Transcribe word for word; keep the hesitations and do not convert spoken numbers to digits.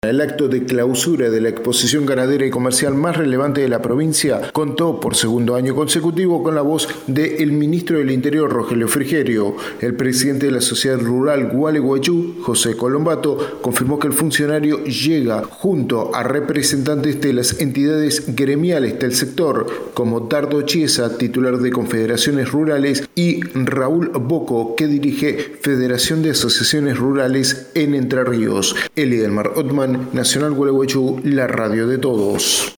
El acto de clausura de la exposición ganadera y comercial más relevante de la provincia contó por segundo año consecutivo con la voz del ministro del Interior, Rogelio Frigerio. El presidente de la Sociedad Rural Gualeguaychú, José Colombato, confirmó que el funcionario llega junto a representantes de las entidades gremiales del sector, como Dardo Chiesa, titular de Confederaciones Rurales, y Raúl Boco, que dirige Federación de Asociaciones Rurales en Entre Ríos. Eli Delmar Otman, Nacional Gualeguaychú, la radio de todos.